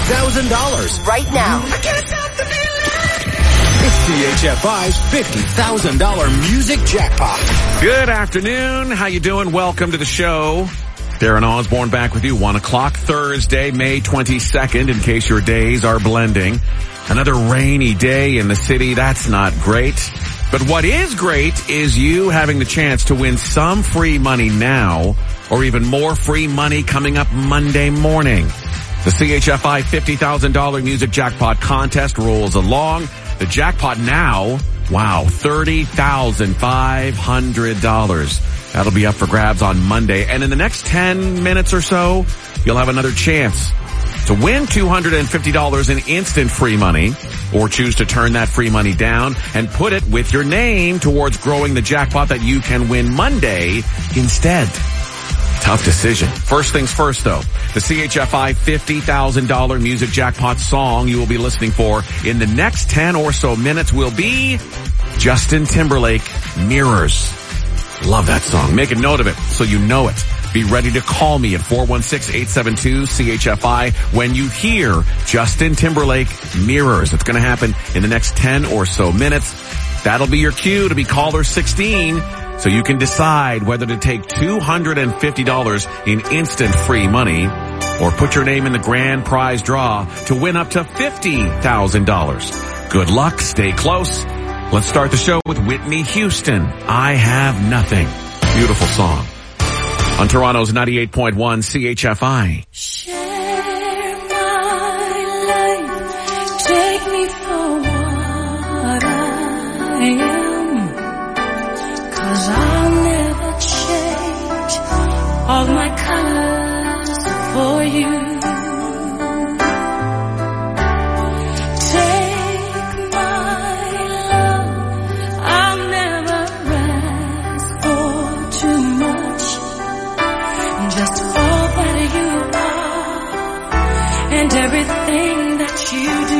$50,000. Right now. I can't stop the feeling. It's CHFI's $50,000 music jackpot. Good afternoon. How you doing? Welcome to the show. Darren Osborne back with you. 1 o'clock Thursday, May 22nd, in case your days are blending. Another rainy day in the city. That's not great. But what is great is you having the chance to win some free money now, or even more free money coming up Monday morning. The CHFI $50,000 music jackpot contest rolls along. The jackpot now, wow, $30,500. That'll be up for grabs on Monday. And in the next 10 minutes or so, you'll have another chance to win $250 in instant free money, or choose to turn that free money down and put it with your name towards growing the jackpot that you can win Monday instead. Tough decision. First things first, though. The CHFI $50,000 music jackpot song you will be listening for in the next 10 or so minutes will be Justin Timberlake, Mirrors. Love that song. Make a note of it so you know it. Be ready to call me at 416-872-CHFI when you hear Justin Timberlake, Mirrors. It's going to happen in the next 10 or so minutes. That'll be your cue to be caller 16 so you can decide whether to take $250 in instant free money or put your name in the grand prize draw to win up to $50,000. Good luck. Stay close. Let's start the show with Whitney Houston. I Have Nothing. Beautiful song. On Toronto's 98.1 CHFI. Share my life, take me for what I am, 'cause I'll never change all my colors for you. Everything that you do,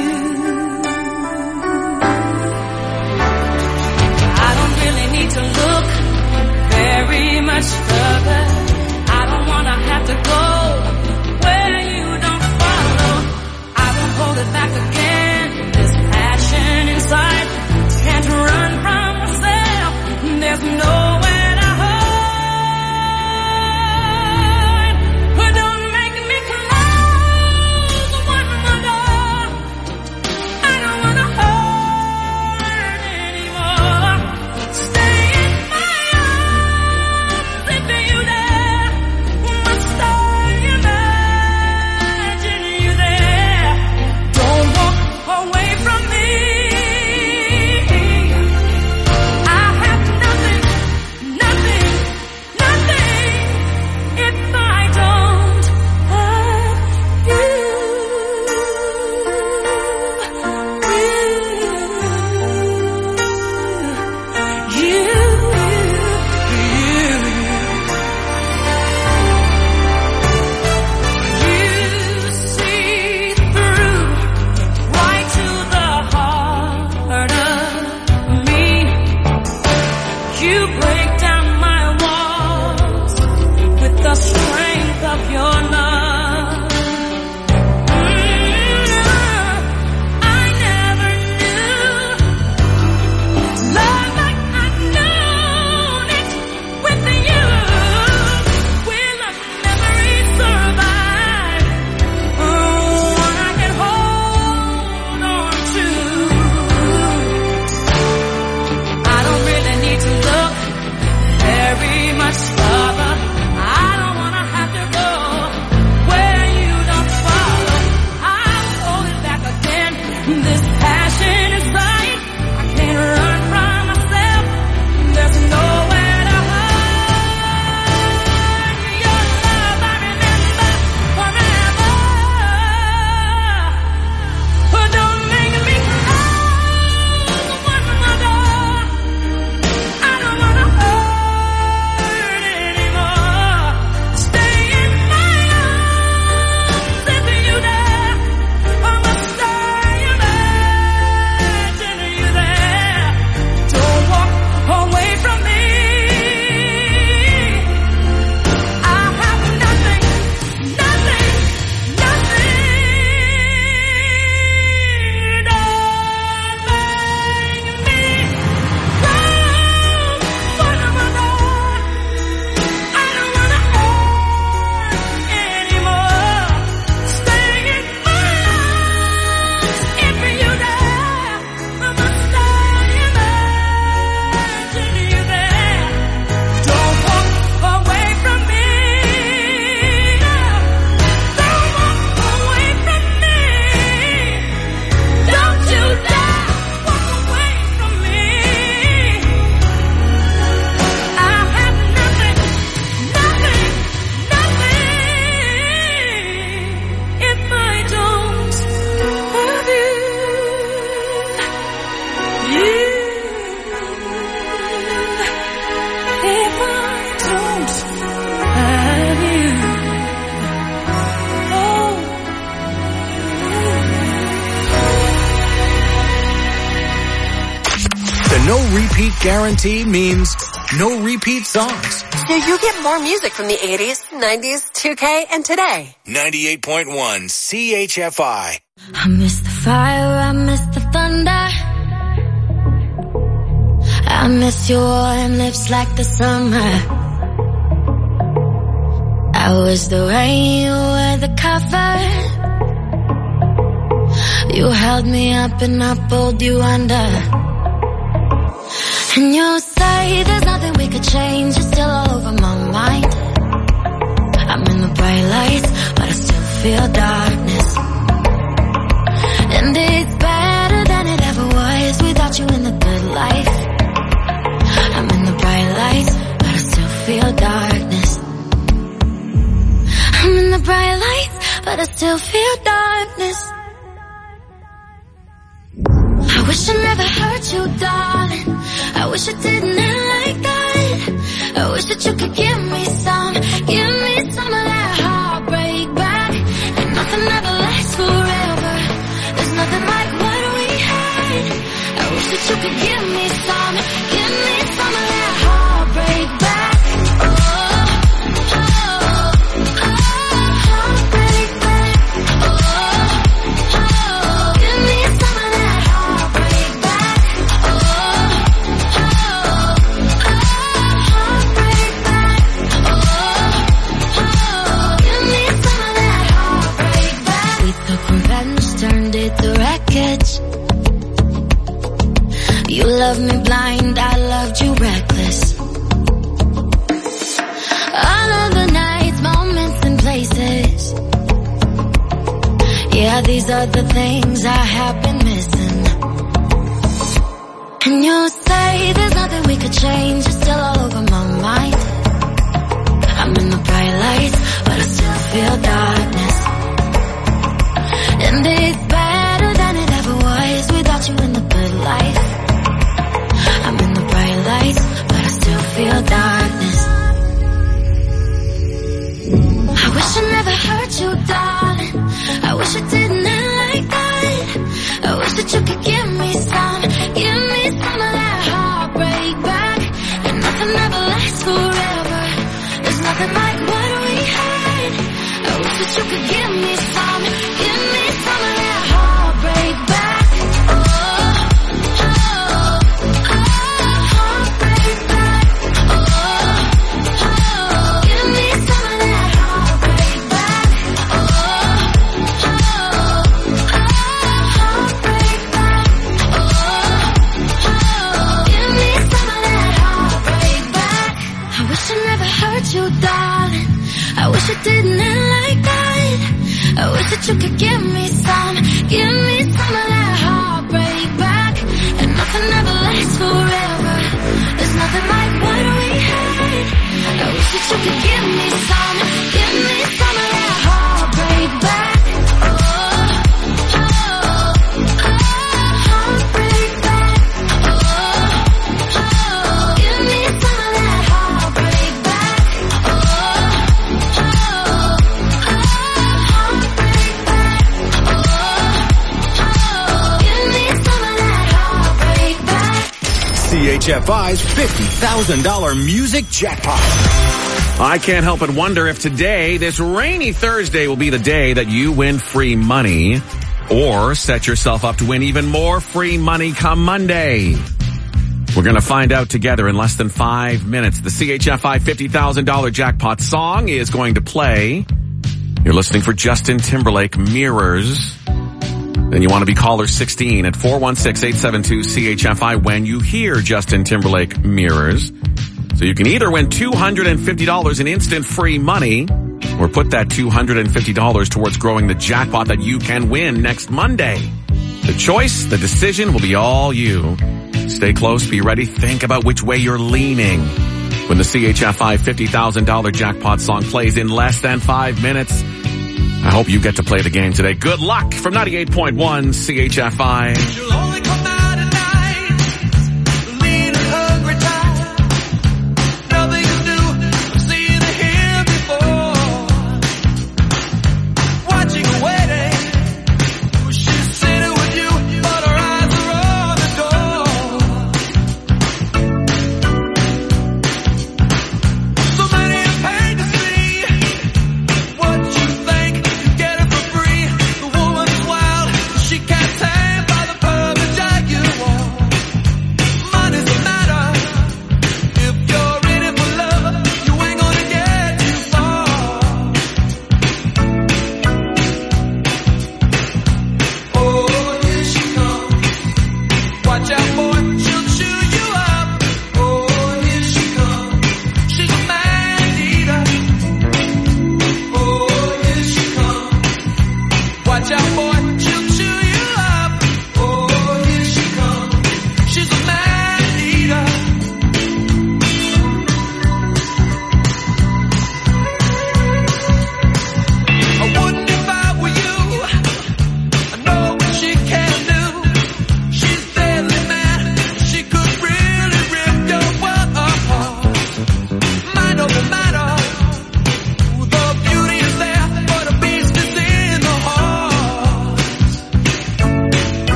I don't really need to look very much further. I don't want to have to go where you don't follow. I won't hold it back again. This passion inside can't run from myself. There's nowhere to hide. But don't make me cry. no repeat guarantee means no repeat songs. So you get more music from the 80s, 90s, 2K, and today. 98.1 CHFI. I miss the fire, I miss the thunder. I miss your warm lips like the summer. I was the rain, you were the cover. You held me up and I pulled you under. And you say there's nothing we could change, you're still all over my mind. I'm in the bright lights, but I still feel darkness. And it's better than it ever was without you in the good life. I'm in the bright lights, but I still feel darkness. I'm in the bright lights, but I still feel darkness. I wish I never hurt you, darling. I wish I didn't end like that. I wish that you could give me some of that heartbreak back. And nothing ever lasts forever. There's nothing like what we had. I wish that you could give me some of that heartbreak back. Heartbreak back. Give me some of that heartbreak back. Heartbreak back. Give me some of that heartbreak back. We took revenge, turned it to wreckage. You loved me blind, I loved you reckless. All of the nights, moments and places. Yeah, these are the things I have been missing. And you say there's nothing we could change, you're still all over my mind. I'm in the bright lights, but I still feel darkness. And it's better than it ever was without you in the good life. I'm in the bright lights, but I still feel darkness. I wish I never hurt you, darling. I wish I didn't end like that. I wish that you could give me some of that heartbreak back. And nothing ever lasts forever. There's nothing like what we had. I wish that you could give me some of that heartbreak back. Heartbreak back. Give me some of that heartbreak back. Heartbreak back. Give me some of that heartbreak back. I wish I never hurt you, darling. I wish I didn't end like that. I wish that you could give me some of that heartbreak back. And nothing ever lasts forever. There's nothing like what we had. I wish that you could give me some of that heartbreak back. Heartbreak back. Give me some of that heartbreak back. Heartbreak back. Give me some of that heartbreak back. CHFI's $50,000 music jackpot. I can't help but wonder if today, this rainy Thursday, will be the day that you win free money or set yourself up to win even more free money come Monday. We're going to find out together in less than 5 minutes. The CHFI $50,000 jackpot song is going to play. You're listening for Justin Timberlake, Mirrors. Then you want to be caller 16 at 416-872-CHFI when you hear Justin Timberlake, Mirrors. So you can either win $250 in instant free money or put that $250 towards growing the jackpot that you can win next Monday. The choice, the decision will be all you. Stay close, be ready, think about which way you're leaning when the CHFI $50,000 jackpot song plays in less than 5 minutes. I hope you get to play the game today. Good luck from 98.1 CHFI. You'll only come out at night, lean and hungry tired. Nothing to do, seen it here before. Watching her waiting, she's sitting with you, but her eyes are on the door.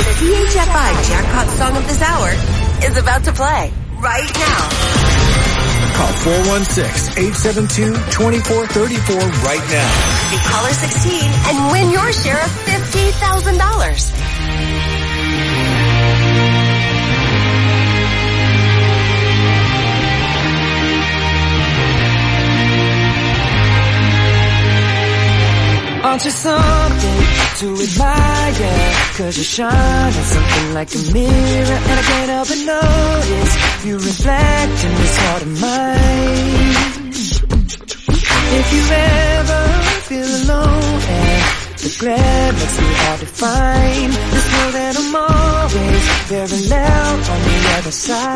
The THFI Jackpot Song of this hour is about to play right now. Call 416-872-2434 right now. Be caller 16 and win your share of $50,000. Aren't you something to admire? 'Cause you shine on something like a mirror, and I can't help but notice you reflect in this heart of mine. If you ever feel alone and the glare makes me hard to find, just know that I'm always very loud on the other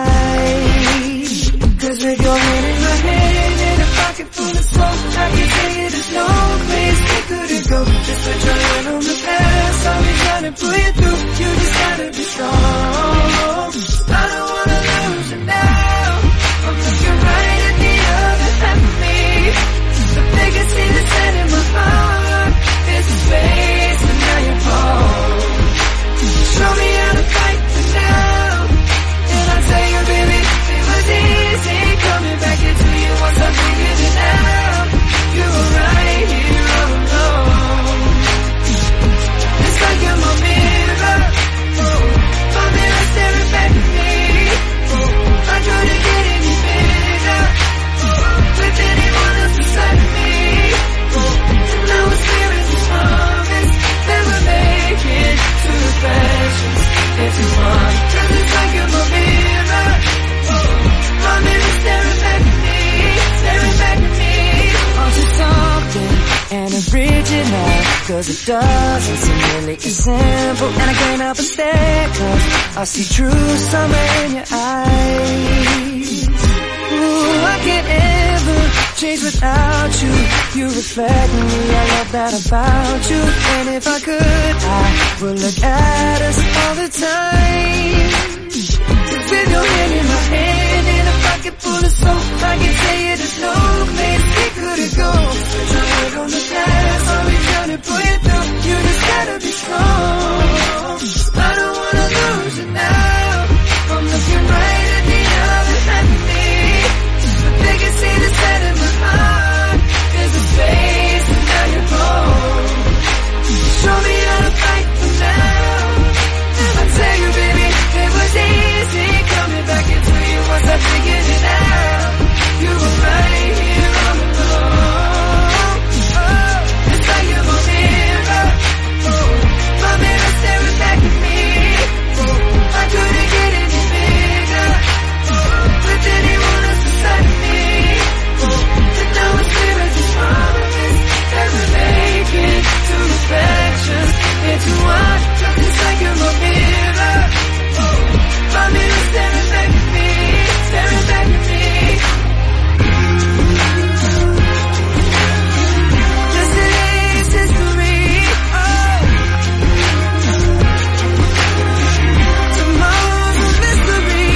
side. 'Cause with your hand in my hand and a pocket full of smoke, I can tell you there's no place we couldn't go. Just put your hand on the past, I'll be trying to pull you through. You just gotta be strong. I don't wanna lose you now. I'm looking right at the other half of me. The biggest thing that's set in my heart is the space, and now you're home. Show me how to fight for now, and I'll tell you, baby, it was easy coming back into you once I figured it out. You were right here all alone. It's like you're my mirror, my mirror staring back at me. I couldn't get any bigger with anyone else beside me. And now it's clear as the promise that we're making two reflections into one. 'Cause it's like you're my mirror, my mirror staring back at me, staring back at me. Aren't you something and original? 'Cause it doesn't seem really as simple, and I can't help but stare, 'cause I see true summer in your eyes. Ooh, I can't ever change without you. You reflect me, I love that about you. And if I could, I would look at us all the time. With your hand in my hand and a pocket full of soap, I can tell you there's no place we couldn't go. Put your head on the glass, I'll be trying to pull you through. You just gotta be strong. I don't wanna lose you now. I'm looking right at the other half of me. The biggest thing that's set in my heart is the space, and now you're home. Show me how to fight for now, and I tell you, baby, it was easy coming back into you once I figured it out. You were right here all alone. Oh, it's like you're my mirror, my mirror staring back at me. I couldn't get any bigger with anyone else beside me. And now it's clear as this promise that we're making two reflections into one. 'Cause it's like you're my mirror, my mirror staring back at me, staring back at me. Yesterday's history, tomorrow's a mystery.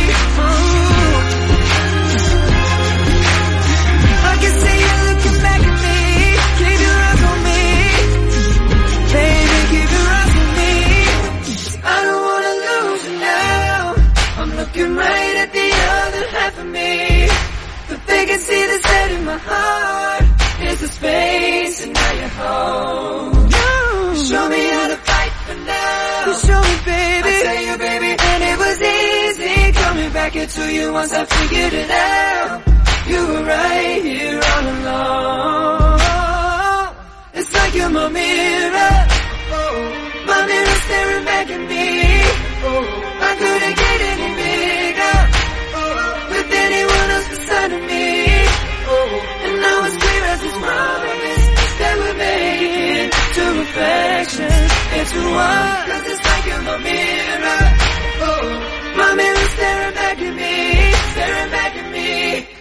I can see you looking back at me. Keep your eyes on me, baby, keep your eyes on me. I don't wanna lose you now. I'm looking right at the other half of me. The vacancy that's set in my heart is the space, and now you're home. Show me how to fight for now. You show me, baby. I tell you, baby, and it was easy coming back into you once I figured it out. You were right here all along. It's like you're my mirror, my mirror staring back at me. I couldn't get any bigger with anyone else beside of me. And now it's clear as this promise that we're making two reflections into one. 'Cause it's like you're my mirror, my mirror staring back at me, staring back at me.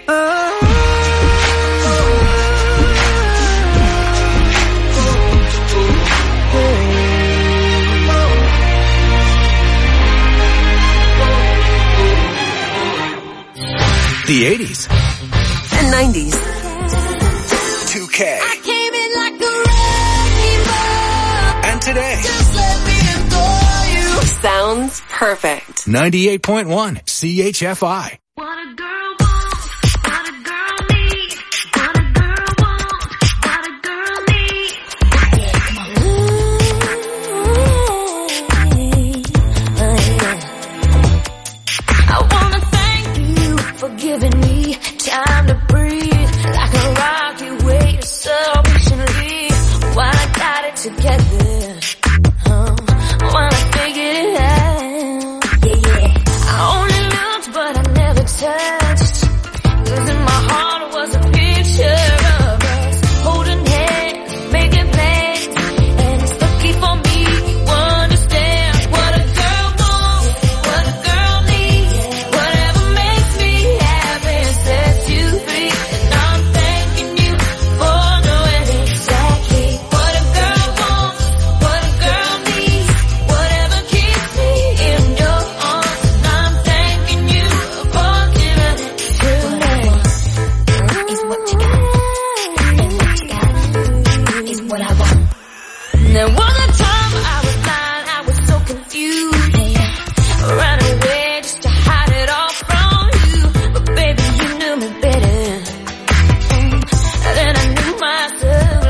The 80s. And 90s. 2K. I came in like a rainbow. And today. Just let me adore you. sounds perfect. 98.1 CHFI. What a girl wants, what a girl needs, what a girl wants, what a girl needs. Yeah, come on. I wanna thank you for giving me time to breathe. Like a rock you wait so patiently. While I got it together, while I figured it out. I only looked, but I never touched. 'Cause in my heart was a picture of us holding hands, making plans. And it's lucky for me you understand what a girl wants, what a girl needs. Whatever makes me happy sets you free. And I'm thanking you for knowing exactly what a girl wants, what a girl needs. Whatever keeps me in your arms. And I'm thanking you for giving it to me. Is what you got, and what you got is what I want. There was a time I was blind, I was so confused. Ran away just to hide it all from you. But baby, you knew me better than I knew myself.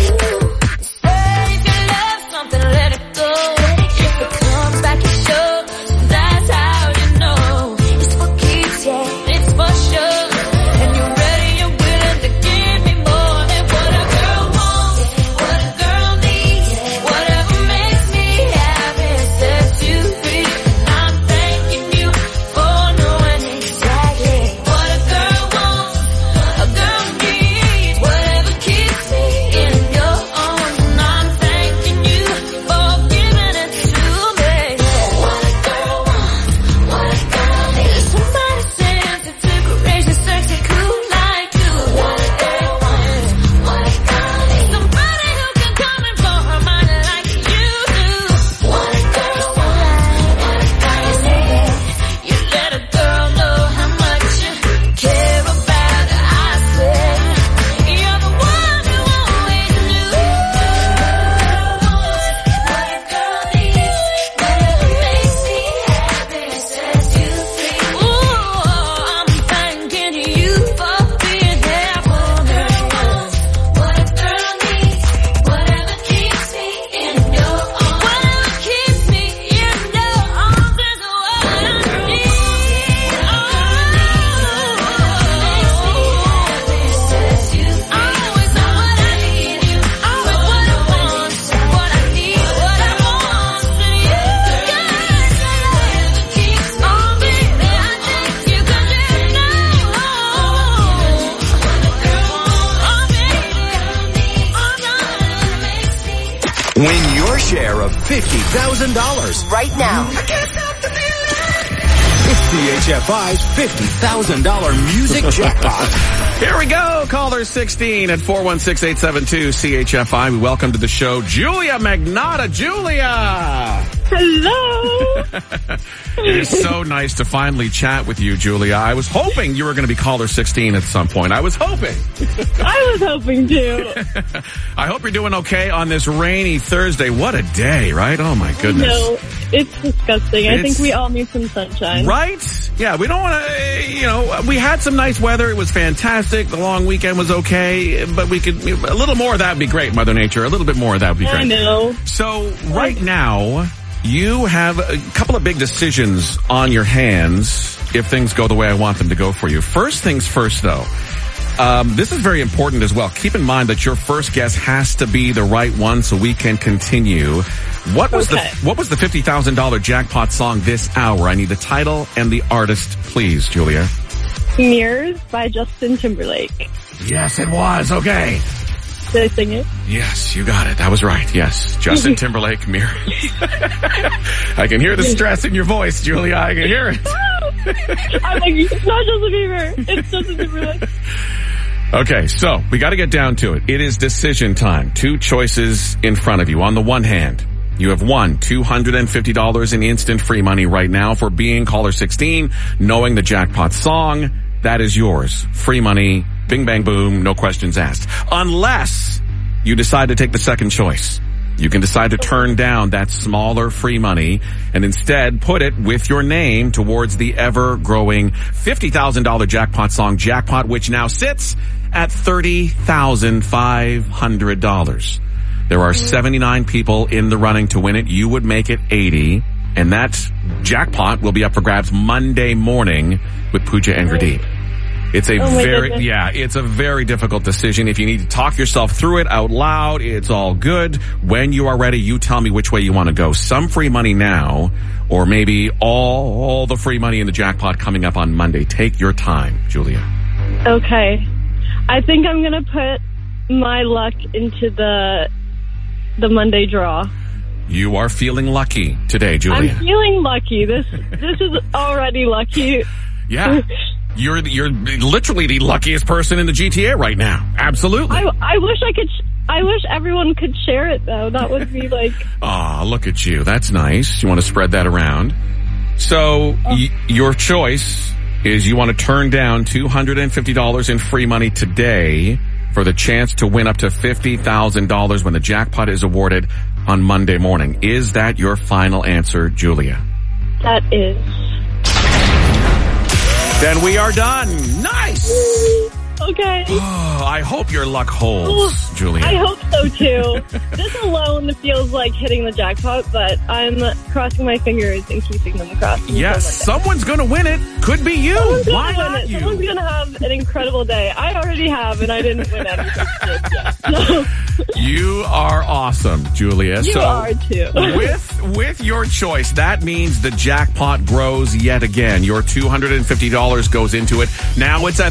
Say if you love something, let it go. If it comes back, it shows. That's how you know it's what keeps you, it's for sure. And you're ready, you're willing to give me more than what a girl wants, what a girl needs. Whatever makes me happy sets you free. And I'm thanking you for knowing exactly what a girl wants, a girl needs. Whatever keeps me in your arms. And I'm thanking you for giving it to me. What a girl wants, what a girl needs. Somebody sensitive, courageous, sexy, cool like you. What a girl wants, what a girl needs. Somebody who can come and blow her mind like you do. What a girl wants, what a girl needs. You let a girl know how much you care about her. I swear you're the one who always knew. What a girl needs. Whatever makes me happy sets you free. Ooh, I'm thanking you for being there for me. What a girl needs. Whatever keeps me in your arms. Whatever keeps me in your arms is what I need. Always know what I need. Always what I want. What I need. What I want. Whatever keeps me baby, I thank you 'cause you know what a girl wants. Oh baby, Win your share of $50,000. Right now. It's CHFI's $50,000 music jackpot. Here we go. Caller 16 at 416-872-CHFI. We welcome to the show Julia Magnotta. Julia! Hello. It is so nice to finally chat with you, Julia. I was hoping you were going to be caller 16 at some point. I was hoping. I was hoping to. I hope you're doing okay on this rainy Thursday. What a day, right? Oh my goodness. No, it's disgusting. I think we all need some sunshine. Right? Yeah, we don't want to, we had some nice weather. It was fantastic. The long weekend was okay, but we could, a little more of that would be great, Mother Nature. A little bit more of that would be great. I know. So right now, you have a couple of big decisions on your hands if things go the way I want them to go for you. First things first, though. This is very important as well. Keep in mind that your first guess has to be the right one so we can continue. What was the $50,000 jackpot song this hour? I need the title and the artist, please, Julia. Mirrors by Justin Timberlake. Yes, it was. Okay. Did I sing it? Yes, you got it. That was right. Yes. Justin Timberlake, Mirrors. I can hear the stress in your voice, Julia. I can hear it. I'm like, it's not Justin Bieber. It's Justin Timberlake. Okay, so we got to get down to it. It is decision time. Two choices in front of you. On the one hand, you have won $250 in instant free money right now for being caller 16, knowing the jackpot song. That is yours. Free money, bing bang boom, no questions asked. Unless you decide to take the second choice. You can decide to turn down that smaller free money and instead put it with your name towards the ever-growing $50,000 jackpot song Jackpot, which now sits at $30,500. There are 79 people in the running to win it. You would make it 80, and that jackpot will be up for grabs Monday morning with Pooja and Gurdeep. It's it's a very difficult decision. If you need to talk yourself through it out loud, it's all good. When you are ready, you tell me which way you want to go. Some free money now, or maybe all the free money in the jackpot coming up on Monday. Take your time, Julia. Okay. I think I'm going to put my luck into the Monday draw. You are feeling lucky today, Julia. I'm feeling lucky. This is already lucky. Yeah. You're literally the luckiest person in the GTA right now. Absolutely. I wish everyone could share it though. That would be like. Aw, look at you. That's nice. You want to spread that around. So your choice is you want to turn down $250 in free money today for the chance to win up to $50,000 when the jackpot is awarded on Monday morning. Is that your final answer, Julia? That is. Then we are done. Nice. Okay. Oh, I hope your luck holds, Julia. I hope so too. This alone feels like hitting the jackpot, but I'm crossing my fingers and keeping them crossed. Yes, someone's going to win it. Could be you. Why not you? Someone's going to have an incredible day. I already have, and I didn't win anything yet. So. You are awesome, Julia. You are too. with your choice, that means the jackpot grows yet again. Your $250 goes into it. Now it's at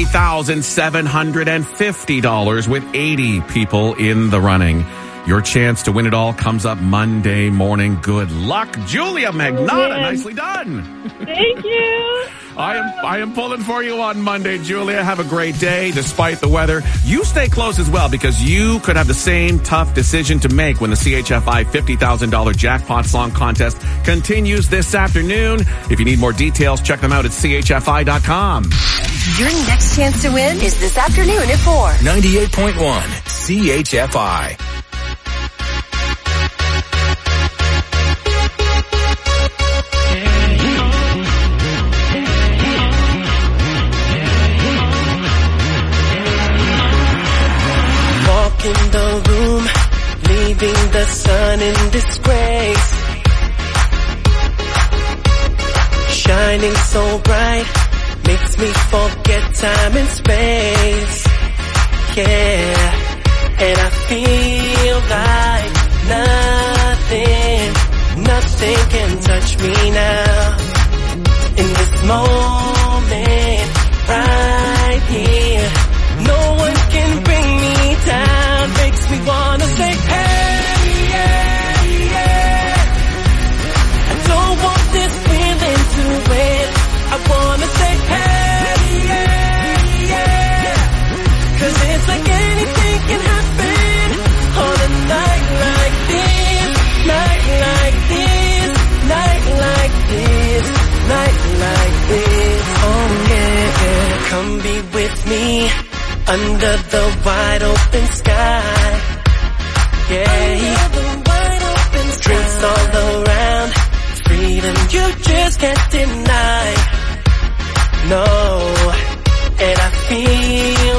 $30,750 with 80 people in the running. Your chance to win it all comes up Monday morning. Good luck, Julia Magnotta. Nicely done. Thank you. I am pulling for you on Monday, Julia. Have a great day despite the weather. You stay close as well because you could have the same tough decision to make when the CHFI $50,000 jackpot song contest continues this afternoon. If you need more details, check them out at chfi.com. Your next chance to win is this afternoon at 4. 98.1 CHFI. In the room, leaving the sun in disgrace, shining so bright, makes me forget time and space, yeah, and I feel like nothing can touch me now, in this moment, right here, no one can bring me down. Makes me wanna say, hey, yeah, yeah. I don't want this feeling to win. I wanna say, hey, yeah, yeah. 'Cause it's like anything can happen on a night like this, night like this, night like this, night like this. Oh yeah, come be with me. Under the wide open sky, yeah, drinks all around, freedom you just can't deny, no, and I feel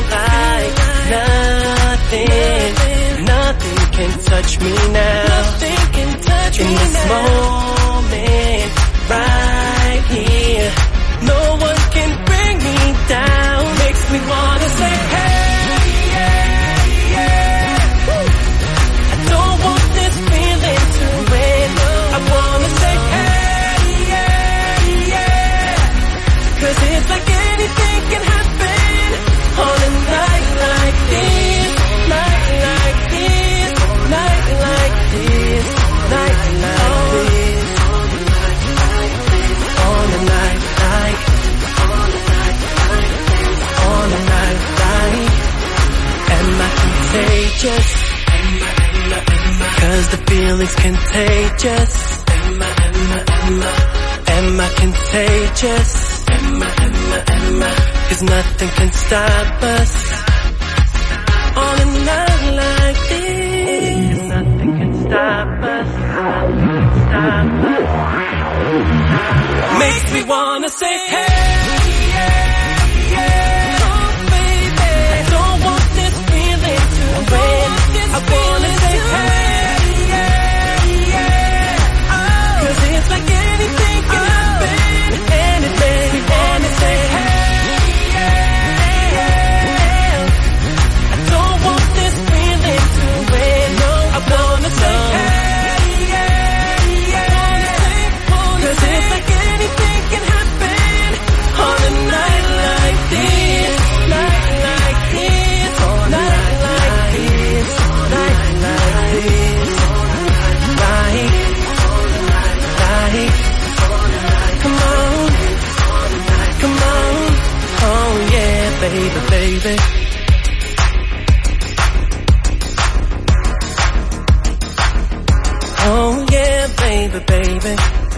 like nothing can touch me now, in this moment, right here, no one can bring me down, makes me wanna say, hey, yeah, yeah. I don't want this feeling to win. I wanna say, hey, yeah, yeah. 'Cause it's like anything can happen on a night like this, night like this, night like this, night like this, on a night like on a night like, am I contagious? 'Cause the feeling's contagious. Am I contagious? 'Cause nothing can stop us on a night like this. Nothing can stop Makes me wanna say, hey, yeah, oh baby, I don't want this feeling to win. I wanna say, hey, yeah, oh, 'cause it's like anything can happen, anything, hey, yeah, I don't want this feeling to win. No, I wanna say, hey. Baby. Oh yeah, baby, baby.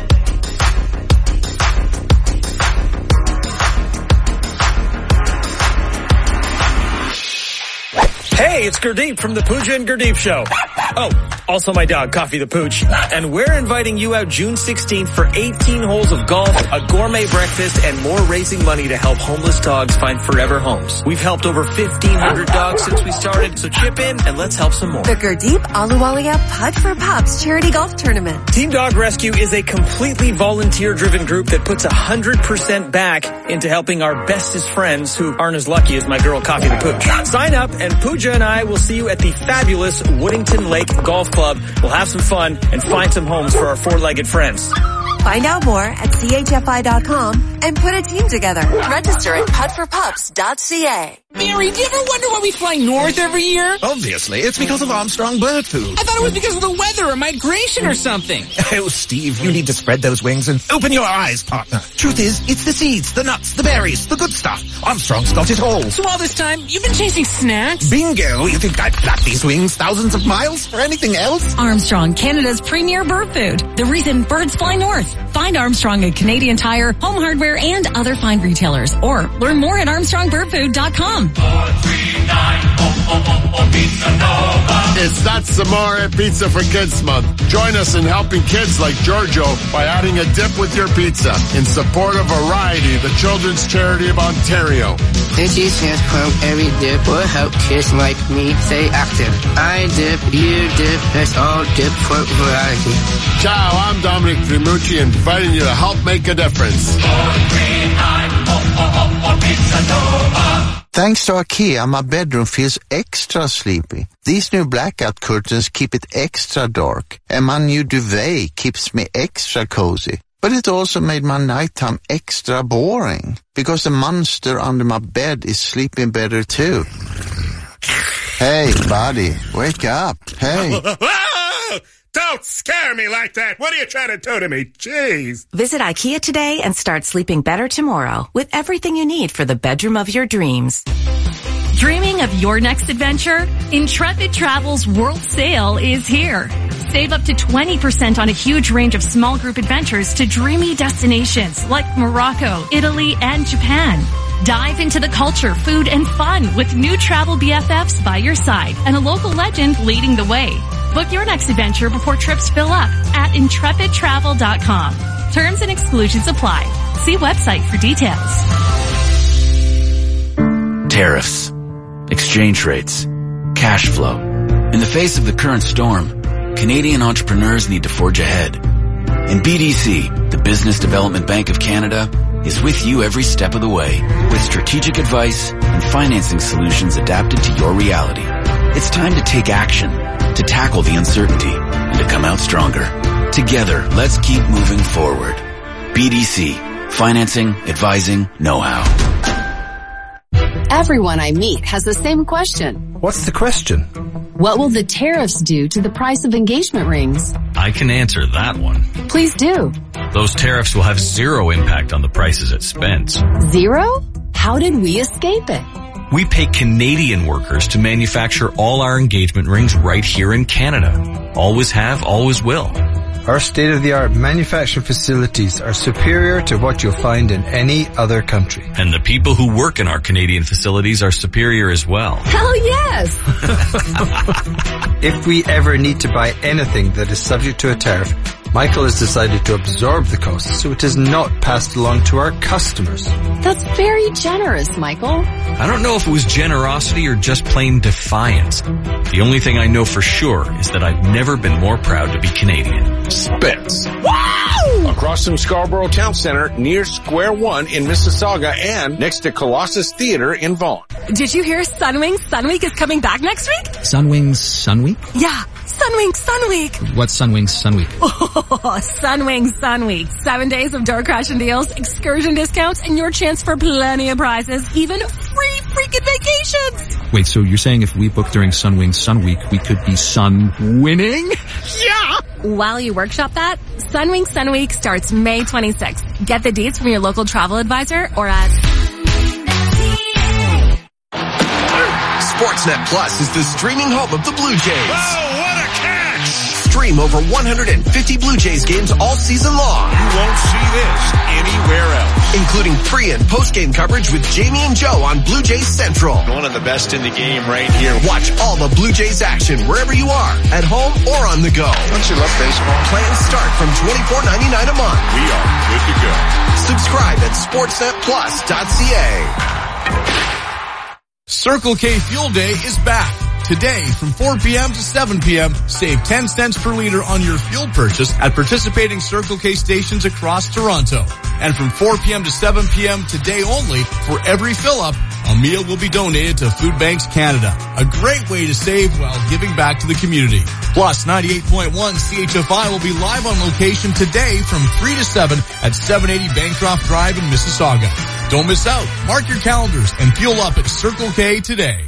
Hey, it's Gurdeep from the Pooja and Gurdeep Show. Oh, also my dog, Coffee the Pooch. And we're inviting you out June 16th for 18 holes of golf, a gourmet breakfast, and more raising money to help homeless dogs find forever homes. We've helped over 1,500 dogs since we started, so chip in and let's help some more. The Gurdeep Ahluwalia Putt for Pups charity golf tournament. Team Dog Rescue is a completely volunteer-driven group that puts 100% back into helping our bestest friends who aren't as lucky as my girl, Coffee the Pooch. Sign up and Pooja and I will see you at the fabulous Woodington Lake Golf Club. We'll have some fun and find some homes for our four-legged friends. Find out more at chfi.com and put a team together. Register at puttforpups.ca. Barry, do you ever wonder why we fly north every year? Obviously, it's because of Armstrong Bird Food. I thought it was because of the weather or migration or something. Oh, Steve, you need to spread those wings and open your eyes, partner. Truth is, it's the seeds, the nuts, the berries, the good stuff. Armstrong's got it all. So all this time, you've been chasing snacks? Bingo! You think I'd flap these wings thousands of miles for anything else? Armstrong, Canada's premier bird food. The reason birds fly north. Find Armstrong at Canadian Tire, Home Hardware, and other fine retailers. Or learn more at ArmstrongBirdFood.com. It's That's Amore Pizza for Kids Month. Join us in helping kids like Giorgio by adding a dip with your pizza in support of Variety, the children's charity of Ontario. This is from every dip will help kids like me stay active. I dip, you dip, let's all dip for variety. Ciao, I'm Dominic Primucci, inviting you to help make a difference. Thanks to IKEA, my bedroom feels extra sleepy. These new blackout curtains keep it extra dark, and my new duvet keeps me extra cozy. But it also made my nighttime extra boring, because the monster under my bed is sleeping better too. Hey, buddy, wake up. Hey. Don't scare me like that. What are you trying to do to me? Jeez. Visit IKEA today and start sleeping better tomorrow with everything you need for the bedroom of your dreams. Dreaming of your next adventure? Intrepid Travel's World Sale is here. Save up to 20% on a huge range of small group adventures to dreamy destinations like Morocco, Italy, and Japan. Dive into the culture, food, and fun with new travel BFFs by your side and a local legend leading the way. Book your next adventure before trips fill up at intrepidtravel.com. Terms and exclusions apply. See website for details. Tariffs, exchange rates, cash flow. In the face of the current storm, Canadian entrepreneurs need to forge ahead. And BDC, the Business Development Bank of Canada, is with you every step of the way with strategic advice and financing solutions adapted to your reality. It's time to take action, to tackle the uncertainty, and to come out stronger. Together, let's keep moving forward. BDC, financing, advising, know-how. Everyone I meet has the same question. What's the question? What will the tariffs do to the price of engagement rings? I can answer that one. Please do. Those tariffs will have zero impact on the prices at Spence. Zero? How did we escape it? We pay Canadian workers to manufacture all our engagement rings right here in Canada. Always have, always will. Our state-of-the-art manufacturing facilities are superior to what you'll find in any other country. And the people who work in our Canadian facilities are superior as well. Hell yes! If we ever need to buy anything that is subject to a tariff, Michael has decided to absorb the cost so it is not passed along to our customers. That's very generous, Michael. I don't know if it was generosity or just plain defiance. The only thing I know for sure is that I've never been more proud to be Canadian. Spitz. Wow! Across from Scarborough Town Center, near Square One in Mississauga, and next to Colossus Theatre in Vaughan. Did you hear Sunwing Sun Week is coming back next week? Sunwings Sun Week? Yeah, Sunwing Sun Week. What's Sunwings Sun Week? Oh, Sunwing Sun Week. 7 days of door crashing deals, excursion discounts, and your chance for plenty of prizes, even free freaking vacations. Wait, so you're saying if we book during Sunwings Sun Week, we could be sun winning? Yeah! While you workshop that, Sunwing Sun Week starts May 26th. Get the deets from your local travel advisor or at Sportsnet Plus is the streaming home of the Blue Jays. Oh, what a catch! Stream over 150 Blue Jays games all season long. You won't see this anywhere else. Including pre- and post-game coverage with Jamie and Joe on Blue Jays Central. One of the best in the game right here. Watch all the Blue Jays action wherever you are, at home or on the go. Don't you love baseball? Plans start from $24.99 a month. We are good to go. Subscribe at sportsnetplus.ca. Circle K Fuel Day is back. Today, from 4 p.m. to 7 p.m., save 10 cents per liter on your fuel purchase at participating Circle K stations across Toronto. And from 4 p.m. to 7 p.m. today only, for every fill-up, a meal will be donated to Food Banks Canada. A great way to save while giving back to the community. Plus, 98.1 CHFI will be live on location today from 3 to 7 at 780 Bancroft Drive in Mississauga. Don't miss out. Mark your calendars and fuel up at Circle K today.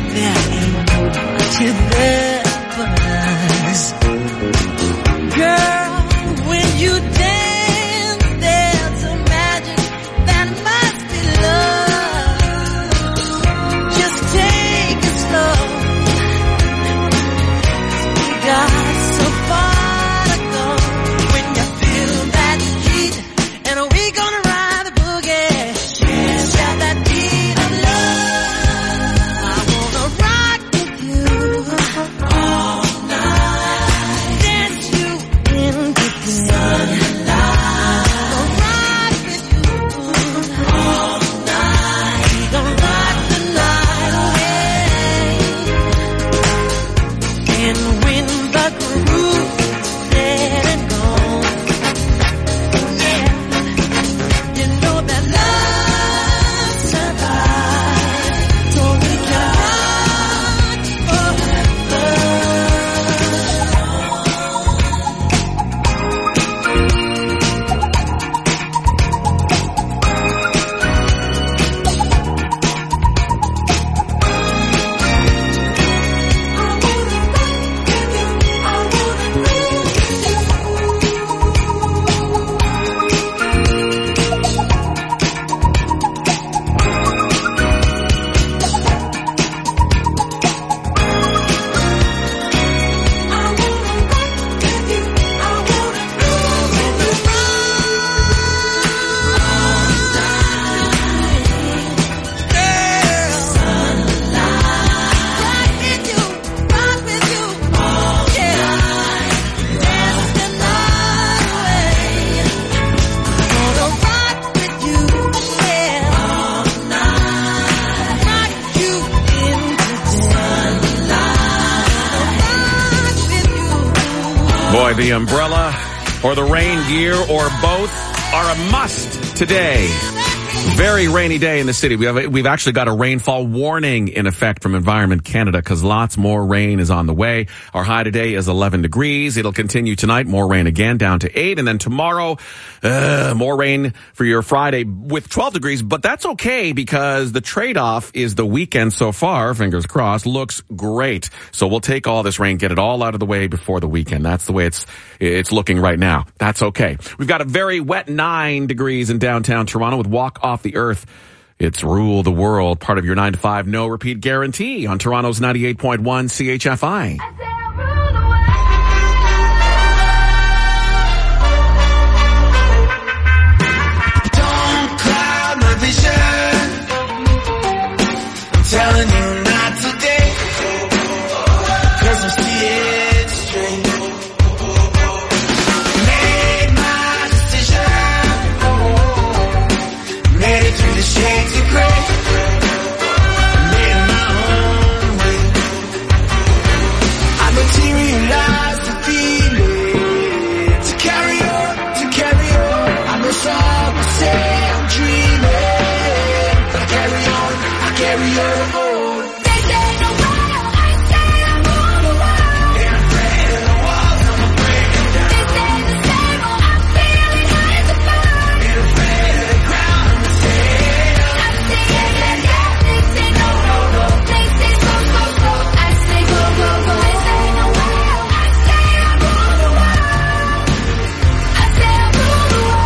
Girl Boy, the umbrella or the rain gear or both are a must today. Very rainy day in the city. We've actually got a rainfall warning in effect from Environment Canada because lots more rain is on the way. Our high today is 11 degrees. It'll continue tonight. More rain again down to 8. And then tomorrow, more rain for your Friday with 12 degrees. But that's okay because the trade-off is the weekend so far, fingers crossed, looks great. So we'll take all this rain, get it all out of the way before the weekend. That's the way it's looking right now. That's okay. We've got a very wet 9 degrees in downtown Toronto with Walk Off the Earth. It's Rule the World, part of your 9 to 5 no repeat guarantee on Toronto's 98.1 CHFI. Don't cloud my vision. I'm telling you not today, 'cause I'm seeing straight. Made my decision. Made it through the shades of gray. Made it my own way. I materialized the feeling to carry on, to carry on. I know some will say I'm dreaming, but I carry on, I carry on. They say no matter, I say I'm on the wall. And I'm afraid of the walls, I'm breaking down. They say the same, oh, I'm feeling hot as a fire. And I'm afraid of the ground, I'm staying up. I say yeah, yeah, yeah. They say no, no, no. They say so, so, so. I say go, go, go. They say no matter, I say I'm on the wall. I say I'm on the wall.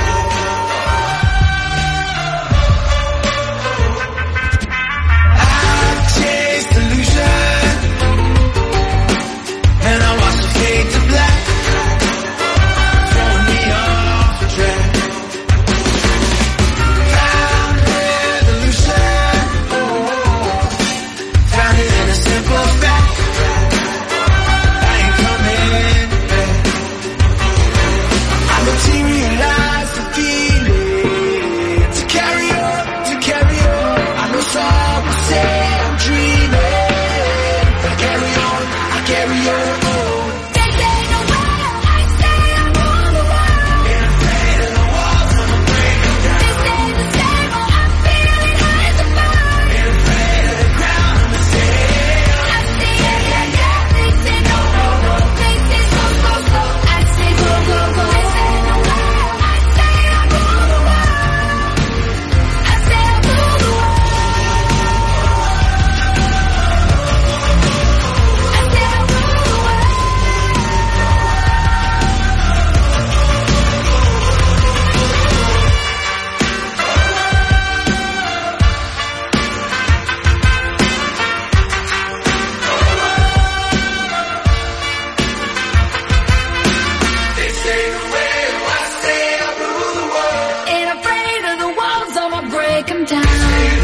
I chased illusion, and I watched it fade to black, throwing me off track. Found revolution, found it in a simple fact. I ain't coming back. I materialized the feeling to carry on, to carry on. I know some will say I'm dreaming, but I carry on, I carry on. They say no matter, I say I'm on the wall. And I'm afraid of the walls, I'm breaking down. They say the same, oh, I'm feeling hot as a fire. And I'm afraid of the ground, I'm staying up. I say yeah, yeah, yeah. They say no, no, no. They say so, so, so. I say go, go, go. They say no matter, I say I'm on the wall. I say I'm on the wall. They say the way I say I rule the world. Ain't afraid of the walls, I'ma break them down. Ain't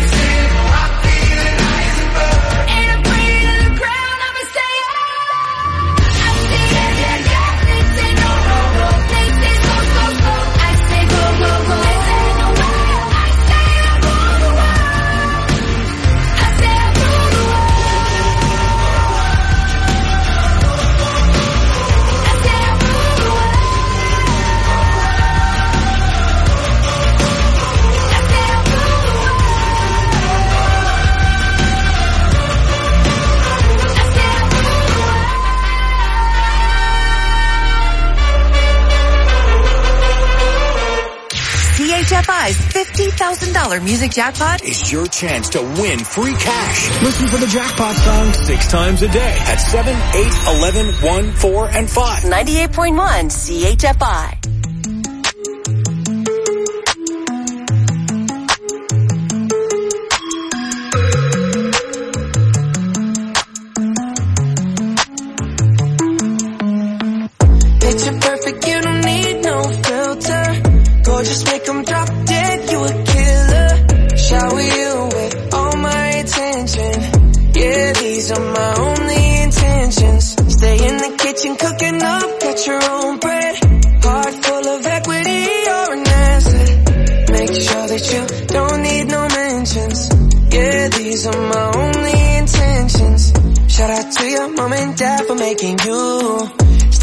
afraid of the ground, I'ma stay up. I say yeah, yeah, yeah. They say no, no, no. They say so, so, so. I say go, go, go. They say no matter, I say I'm on the wall. I say I'm on the wall. I say I'm on the wall. CHFI's $50,000 music jackpot is your chance to win free cash. Listen for the jackpot song 6 times a day at 7, 8, 11, 1, 4, and 5. 98.1 CHFI. Picture perfect, you don't need no filter. Gorgeous, make 'em drop dead, you a killer. Shower you with all my attention. Yeah, these are my only intentions. Stay in the kitchen cooking up, get your own bread. Heart full of equity, you're an asset. Make sure that you don't need no mentions. Yeah, these are my only intentions. Shout out to your mom and dad for making you.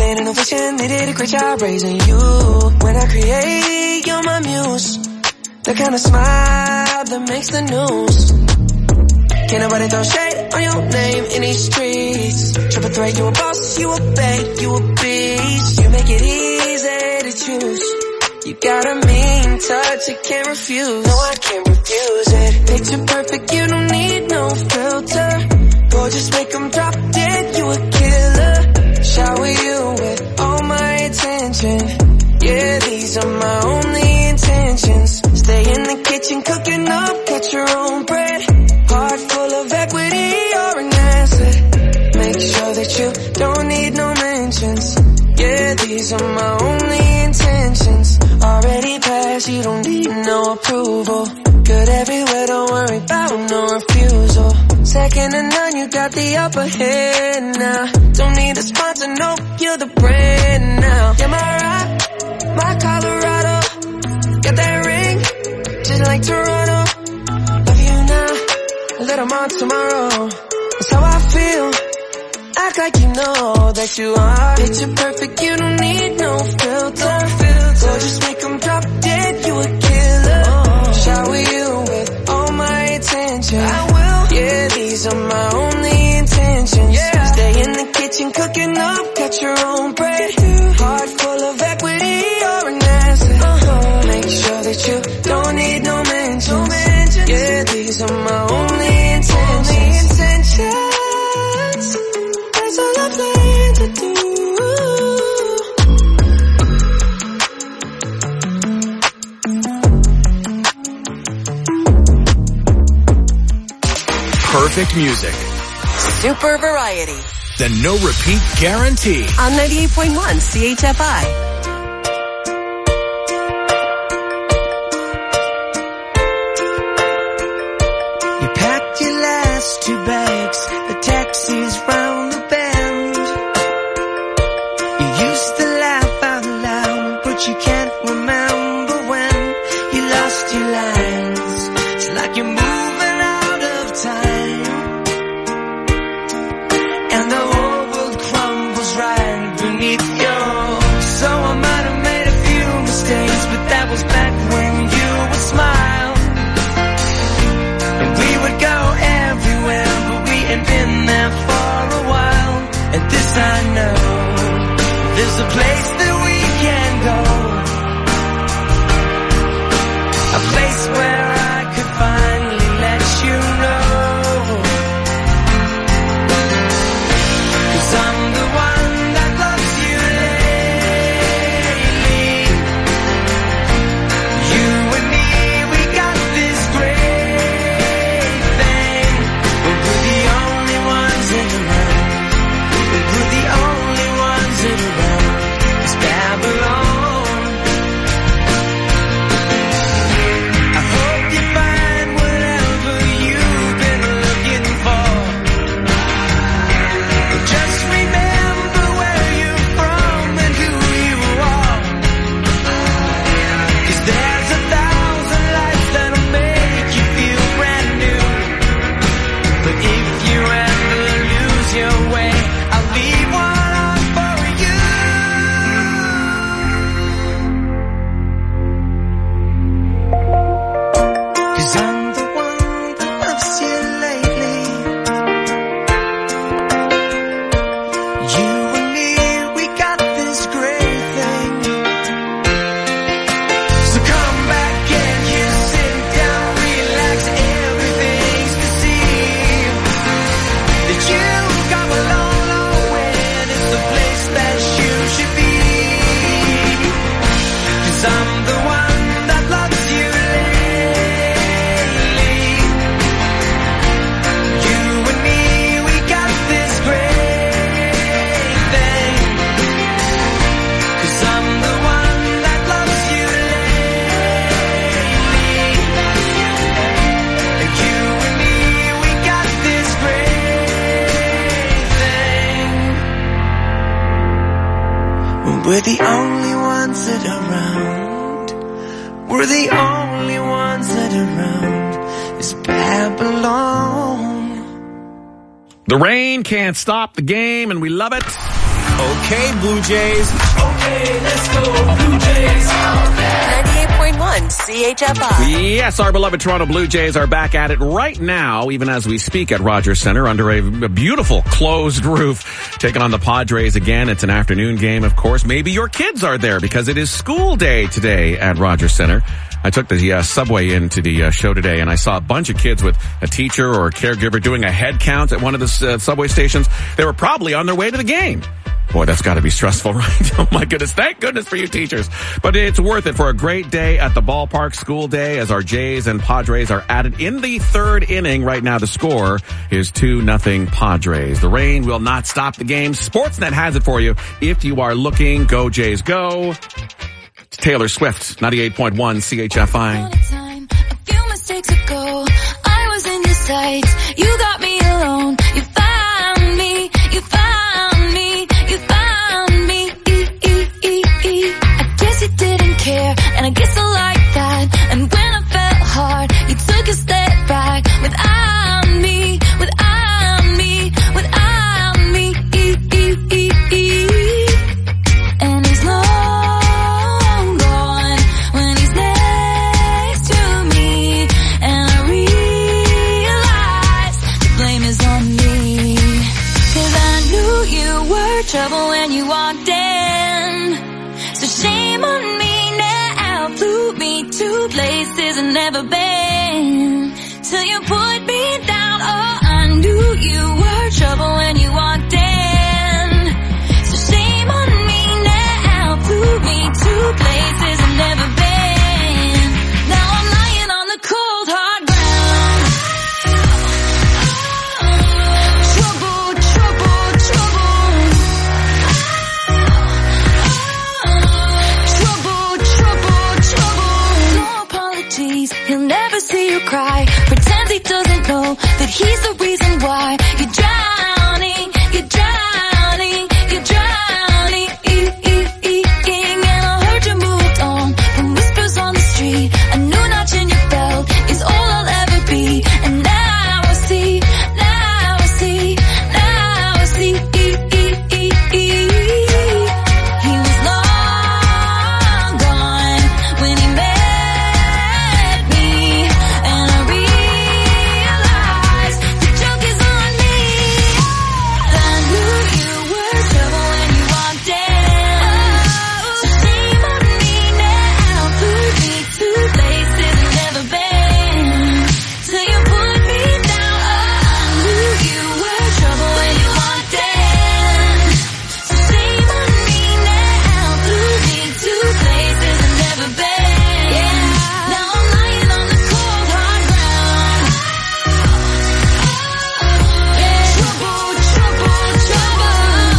Playing innovation, they did a great job raising you. When I create, you're my muse. The kind of smile that makes the news. Can't nobody throw shade on your name in these streets. Triple threat, you a boss, you a bank, you a beast. You make it easy to choose. You got a mean touch, you can't refuse. No, I can't refuse it. Picture perfect, you don't need no filter. Gorgeous, make them drop dead, you a killer. Shower you with all my attention. Yeah, these are my only intentions. Stay in the kitchen, cooking up, cut your own bread. Heart full of equity, you're an asset. Make sure that you don't need no mentions. Yeah, these are my only intentions. Already passed, you don't need no approval. Good everywhere, don't worry about no refusal. Second to none, you got the upper hand now. Don't need a sponsor, no, you're the brand now. Yeah, my rock, my Colorado. Got that ring, just like Toronto. Love you now, a little more tomorrow. That's how I feel. Act like you know that you are. Picture perfect, you don't need no filter. So just make them drop dead, you a killer. Shower you with all my attention. I will. Yeah, these are my only intentions. Yeah. Stay in the kitchen, cooking up, cut your own bread. Heart full of equity, you're an asset. Make sure that you don't need no mentions. Yeah, these are my only intentions. That's all I plan to do. Perfect music. Super variety. The no repeat guarantee. On 98.1 CHFI. You packed your last 2 bags, the taxi's round the bend. You used to laugh out loud, but you can't remember when you lost your lines. It's like you're moving out of time, and the whole world crumbles right beneath you. So I might have made a few mistakes, but that was back when you would smile. And we would go everywhere, but we ain't been there for a while. And this I know, there's a place that we can go, a place where I could finally let you know. 'Cause I'm the one that loves you lately. You and me, we got this great thing. We're the only ones in the room. We're the only ones in the room. It's Babylon. I hope you find whatever you've been looking for. Just remember where you're from and who you are. 'Cause there's 1,000 lives that'll make you feel brand new. But if you ever lose your way, I'll leave one on for you. 'Cause I'm the one that loves you lately. You and me, we got this great thing. So come back and you sit down, relax, everything's the same. That you've come a long, long way, and it's the place that you should be. 'Cause I'm the one that loves you lately. You and me, we got this great thing. 'Cause I'm the one that loves you lately. And you and me, we got this great thing. We're the only ones that are around. We're the only ones that are around. It's Babylon. The rain can't stop the game, and we love it. Okay, Blue Jays. Okay, let's go, Blue Jays. 98.1 CHFI. Yes, our beloved Toronto Blue Jays are back at it right now, even as we speak at Rogers Centre under a beautiful closed roof, taking on the Padres again. It's an afternoon game, of course. Maybe your kids are there because it is school day today at Rogers Centre. I took the subway into the show today, and I saw a bunch of kids with a teacher or a caregiver doing a head count at one of the subway stations. They were probably on their way to the game. Boy, that's got to be stressful, right? Oh, my goodness. Thank goodness for you teachers. But it's worth it for a great day at the ballpark, school day, as our Jays and Padres are at it in the third inning. Right now, the score is 2-0 Padres. The rain will not stop the game. Sportsnet has it for you. If you are looking, go Jays, go. It's Taylor Swift, 98.1 CHFI. A few mistakes ago, I was in your sights. You got me alone. You found me. You found me. You found me. I guess you didn't care, and I guess I like that. And when I felt hard, you took a step back without me. Without me. Without me. And he's long gone when he's next to me, and I realize the blame is on me. 'Cause I knew you were trouble when you walked in, so shame on me now. Flew me to places I've never been, till you put me down. Oh, I knew you were trouble when you walked in, so shame on me now. Flew me to places I've never been. Now I'm lying on the cold hard ground. Trouble, trouble, trouble. Trouble, trouble, trouble. No apologies, he'll never see you cry. Pretends he doesn't know that he's the reason why you're drowning, you're drowning, you're drowning. And I heard you moved on from whispers on the street. A new notch in your belt is all I'll ever be. And now I see, now I see, now I see. He was long gone when he met me, and I realized the joke is on me. I knew you were trouble when you walked in, so shame on me now. Flew me to places I've never been, till you put me down. Oh, I knew you were trouble when you walked in, so shame on me now. Flew me to places I've never been. Now I'm lying on the cold hard ground. Trouble, trouble, trouble.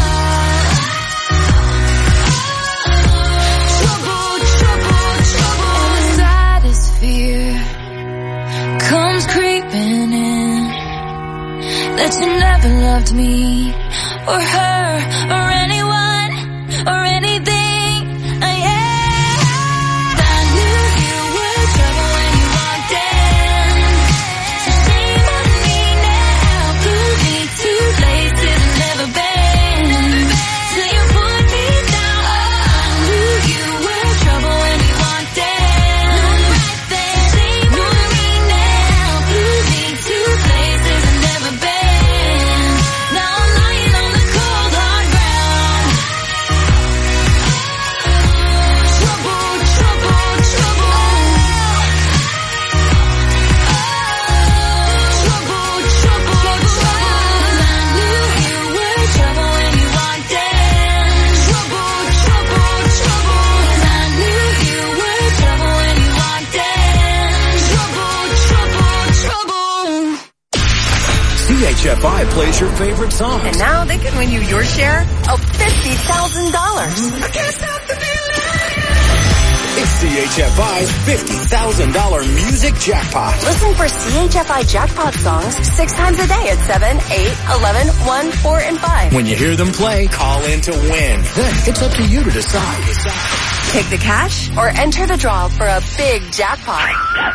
Trouble, trouble, trouble. And the saddest fear comes creeping in, that you never loved me or her or anyone or anything. I knew you were trouble when you walked in, so shame on me now. Flew me to places I've never been, till you put me down. Oh, I knew you were trouble when you walked in, so shame on me now. Flew me to places I've never been. Now I'm lying on the cold hard ground. Trouble, trouble, trouble. Trouble, trouble, trouble. I knew you were trouble when you walked in. Trouble, trouble, trouble. I knew you were trouble when you walked in. Trouble, trouble, trouble. CHFI plays your favorite songs. And now they can win you your share of $50,000. It's CHFI's $50,000 music jackpot. Listen for CHFI jackpot songs 6 times a day at 7, 8, 11, 1, 4, and 5. When you hear them play, call in to win. Then it's up to you to decide. Take the cash or enter the draw for a big jackpot.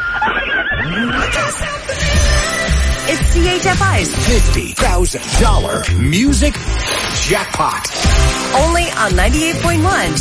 It's CHFI's $50,000 music jackpot. Only on 98.1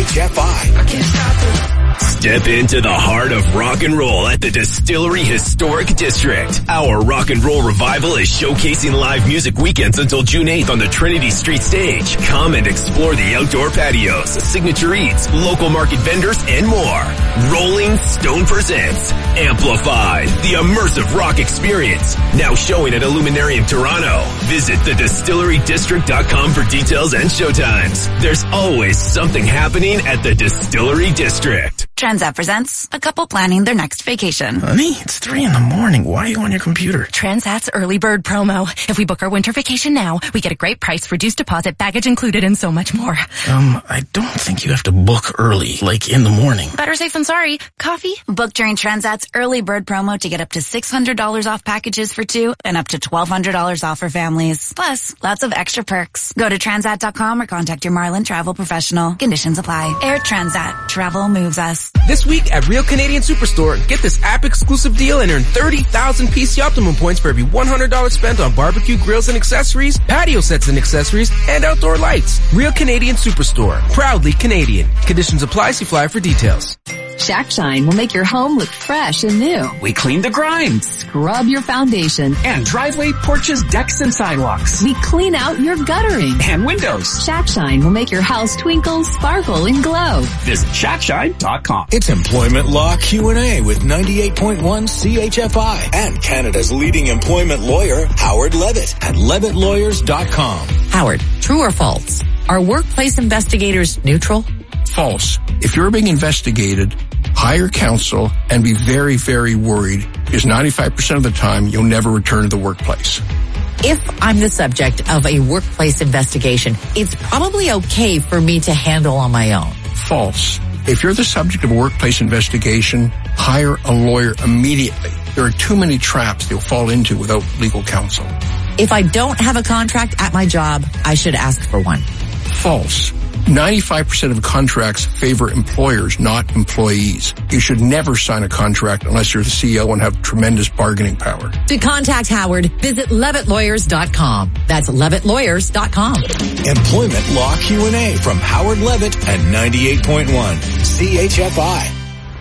CHFI. Step into the heart of rock and roll at the Distillery Historic District. Our rock and roll revival is showcasing live music weekends until June 8th on the Trinity Street stage. Come and explore the outdoor patios, signature eats, local market vendors, and more. Rolling Stone presents Amplified, the immersive rock experience. Now showing at Illuminarium Toronto. Visit thedistillerydistrict.com for details and showtimes. There's always something happening at the Distillery District. Transat presents a couple planning their next vacation. Honey, it's 3 a.m. Why are you on your computer? Transat's early bird promo. If we book our winter vacation now, we get a great price, reduced deposit, baggage included, and so much more. I don't think you have to book early, like in the morning. Better safe than sorry. Coffee? Book during Transat's early bird promo to get up to $600 off packages for 2 and up to $1,200 off for families. Plus, lots of extra perks. Go to Transat.com or contact your Marlin travel professional. Conditions apply. Air Transat. Travel moves us. This week at Real Canadian Superstore, get this app-exclusive deal and earn 30,000 PC Optimum points for every $100 spent on barbecue grills and accessories, patio sets and accessories, and outdoor lights. Real Canadian Superstore. Proudly Canadian. Conditions apply. See flyer for details. Shack Shine will make your home look fresh and new. We clean the grime. Scrub your foundation. And driveway, porches, decks, and sidewalks. We clean out your guttering. And windows. Shack Shine will make your house twinkle, sparkle, and glow. Visit shackshine.com. It's Employment Law Q&A with 98.1 CHFI and Canada's leading employment lawyer, Howard Levitt at levittlawyers.com. Howard, true or false? Are workplace investigators neutral? False. If you're being investigated, hire counsel and be very, very worried, because 95% of the time you'll never return to the workplace. If I'm the subject of a workplace investigation, it's probably okay for me to handle on my own. False. If you're the subject of a workplace investigation, hire a lawyer immediately. There are too many traps you'll fall into without legal counsel. If I don't have a contract at my job, I should ask for one. False. 95% of contracts favor employers, not employees. You should never sign a contract unless you're the CEO and have tremendous bargaining power. To contact Howard, visit levittlawyers.com. That's levittlawyers.com. Employment Law Q&A from Howard Levitt at 98.1 CHFI.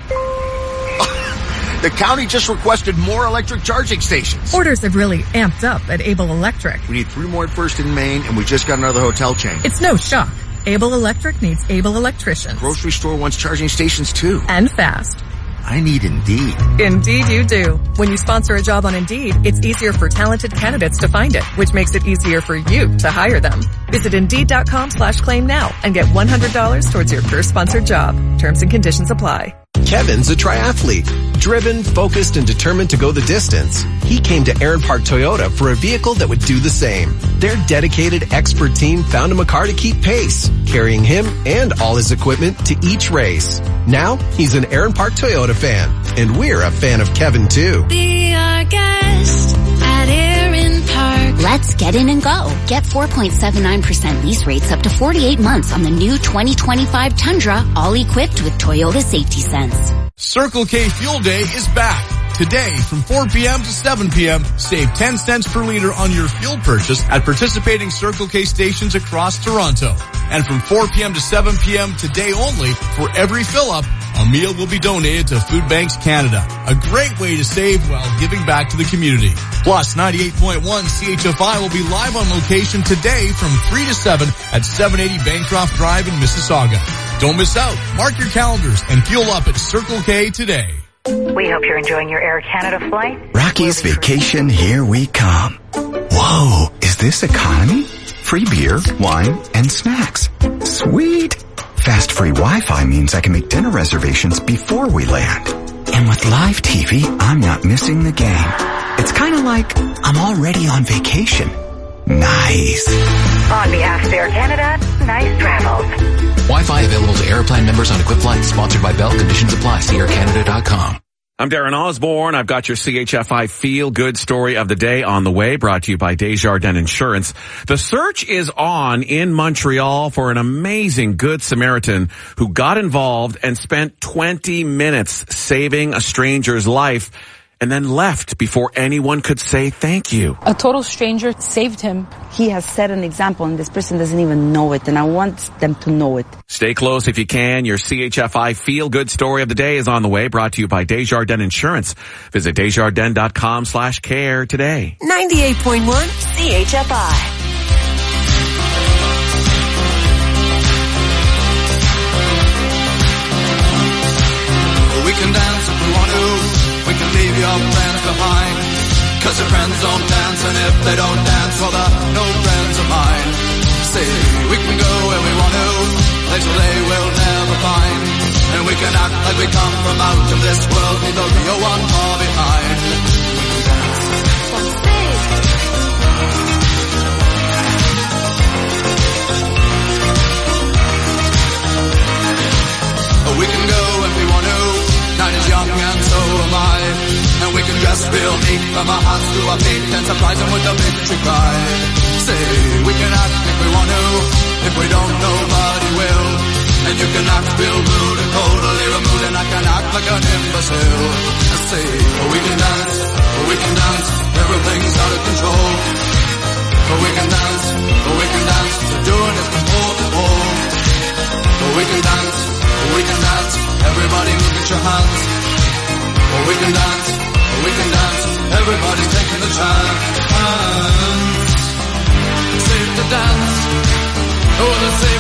The county just requested more electric charging stations. Orders have really amped up at Able Electric. We need 3 more at First and Main, and we just got another hotel chain. It's no shock. Able Electric needs able electricians. Grocery store wants charging stations too. And fast. I need Indeed. Indeed you do. When you sponsor a job on Indeed, it's easier for talented candidates to find it, which makes it easier for you to hire them. Visit Indeed.com/claim now and get $100 towards your first sponsored job. Terms and conditions apply. Kevin's a triathlete, driven, focused, and determined to go the distance. He came to Aaron Park Toyota for a vehicle that would do the same. Their dedicated, expert team found him a car to keep pace, carrying him and all his equipment to each race. Now, he's an Aaron Park Toyota fan, and we're a fan of Kevin too. Be our guest at Aaron Park. Let's get in and go. Get 4.79% lease rates up to 48 months on the new 2025 Tundra, all equipped with Toyota Safety Sense. Circle K Fuel Day is back. Today, from 4 p.m. to 7 p.m., save 10 cents per liter on your fuel purchase at participating Circle K stations across Toronto. And from 4 p.m. to 7 p.m. today only, for every fill-up, a meal will be donated to Food Banks Canada. A great way to save while giving back to the community. Plus, 98.1 CHFI will be live on location today from 3 to 7 at 780 Bancroft Drive in Mississauga. Don't miss out. Mark your calendars and fuel up at Circle K today. We hope you're enjoying your Air Canada flight. Rocky's Vacation, here we come. Whoa, is this economy? Free beer, wine, and snacks. Sweet. Fast free Wi-Fi means I can make dinner reservations before we land. And with live TV, I'm not missing the game. It's kind of like I'm already on vacation. Nice. On behalf of Air Canada, nice travels. Wi-Fi available to Airplan members on equipped flights. Sponsored by Bell. Conditions apply. See aircanada.com. I'm Darren Osborne. I've got your CHFI Feel Good story of the day on the way, brought to you by Desjardins Insurance. The search is on in Montreal for an amazing Good Samaritan who got involved and spent 20 minutes saving a stranger's life. and then left before anyone could say thank you. A total stranger saved him. He has set an example, and this person doesn't even know it, and I want them to know it. Stay close if you can. Your CHFI Feel Good Story of the Day is on the way, brought to you by Desjardins Insurance. Visit Desjardins.com/care today. 98.1 CHFI. We can dance if we want to, we can leave your friends behind, 'cause your friends don't dance, and if they don't dance, well they're no friends of mine. See, we can go where we want to, places they will never find, and we can act like we come from out of this world, leave the real one far behind. We can go if we want to, night is young and so am I, and we can dress real neat from our hearts to our feet and surprise them with a victory cry. Say, we can act if we want to, if we don't nobody will, and you can act real rude and totally removed, and I can act like an imbecile. I say, we can dance, everything's out of control. We can dance, we're doing it from pole to pole. We can dance, everybody look at your hands. We can dance, everybody's taking the chance. Safe to dance, oh, let's say